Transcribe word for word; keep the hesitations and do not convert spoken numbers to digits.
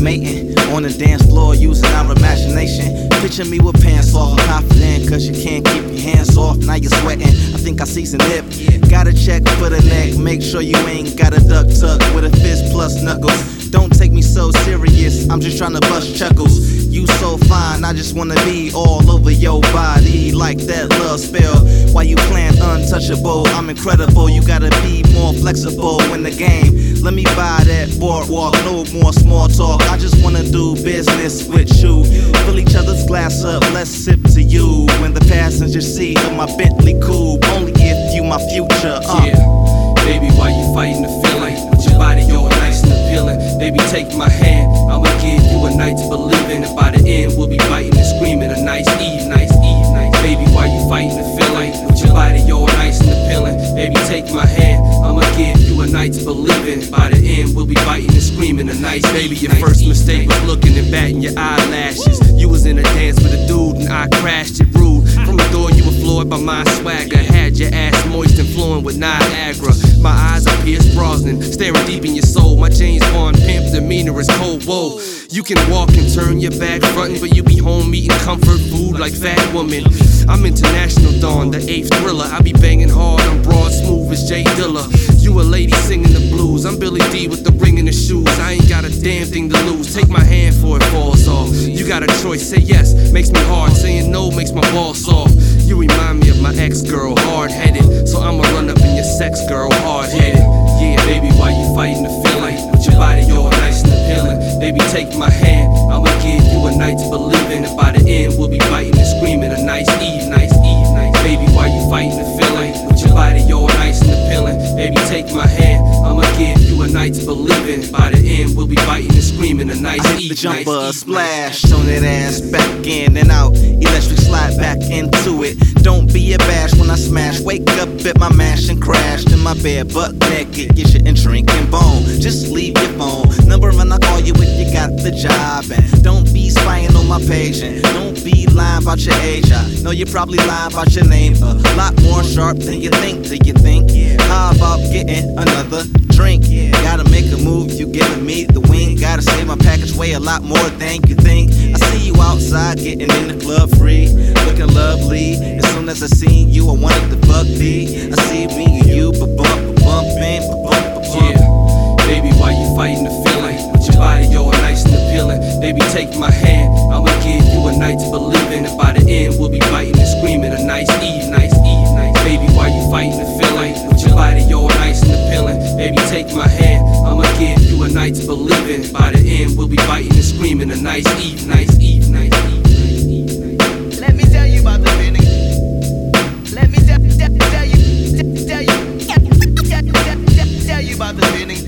mating on the dance floor using our imagination. Picture me with pants off, confident cause you can't keep your hands off. Now you're sweating, I think I see some nip. Gotta check for the neck, make sure you ain't got a duck tuck with a fist plus knuckles. Don't take me so serious, I'm just trying to bust chuckles. You so fine, I just wanna be all over your body like that love spell. While you playing untouchable, I'm incredible. You gotta be more flexible in the game. Let me buy that boardwalk, no more small talk. I just wanna do business with you. Fill each other's glass up, let's sip to you. When the passenger seat of my Bentley coupe, only if you my future. Uh. Yeah, baby, why you fighting the feeling? With your body all nice and appealing. Baby, take my hand, I'ma give you a night to believe in. And by the end, we'll be biting and screaming. A nice eve, nice eve, nice. Baby, why you fighting the feeling? With your body all nice and appealing. Baby, take my hand, I'ma give you a night to believe in. By the end, we'll be biting and screaming. A nice baby, your nice first eve, mistake nice. Was looking and batting your eyelashes. You was in a dance with a dude and I crashed it rude. From the door, you were floored by my swagger. Had your ass moist and flowing with Niagara. My eyes are Pierce Brosnan, staring deep in your soul. My James Bond pimp demeanor is cold, whoa. You can walk and turn your back frontin', but you be home eating comfort food like fat woman. I'm International Dawn, the eighth thriller. I be banging hard, I'm broad, smooth as Jay Dilla. You a lady singing the blues, I'm Billy D with the ring in the shoes. I ain't got a damn thing to lose, take my hand for it falls off. You got a choice, say yes, makes me hard. Saying no makes my balls soft. You remind me of my ex-girl, hard-headed. So I'ma run up in your sex, girl, hard-headed. Yeah, baby, why you fighting the feeling? With your body all nice and appealing. Baby, take my hand, I'ma give you a night to believe in. And by the end, we'll be biting and screaming. A nice eve, nice eve, nice. Baby, why you fighting the feeling? With your body all nice and appealing. Baby, take my hand, I'ma give you a night to believe in. By the end, we'll be biting and screaming. A nice I hit eve, the jumper, nice splash, turn that ass back in and out. Electric slide back into it. Don't be abashed when I smash. Wake up at my mash and crash in my bed, butt naked. Get shit and drink and bone. Just leave your phone number and I'll call you if you got the job. And don't be spying on my page and don't be lying about your age. I know you're probably lying about your name. A lot more sharp than you think. Do you think? How about getting another drink? Gotta make a move, you giving me the wink. Gotta say my package weigh a lot more than you think. I see you outside getting in the club free, looking lovely. As soon as I seen you, I wanted to fuck thee. I see me and you, but bump, but bumping, but bump, but bump. Yeah, baby, why you fighting the feeling? With your body all nice and appealing. Baby, take my hand, I'ma give you a night to believe in. And by the end, we'll be biting and screaming. A nice eve, nice eve, nice. Baby, why you fighting the feeling? With your body all nice and appealing. Baby, take my hand, I'ma give you a night to believe in. By the end, we'll be biting and screaming. A nice eve, nice eve, nice eve, nice eve, nice. Let me tell you about the feeling. Let me tell, tell, tell you, tell you, tell, tell, tell you about the feeling.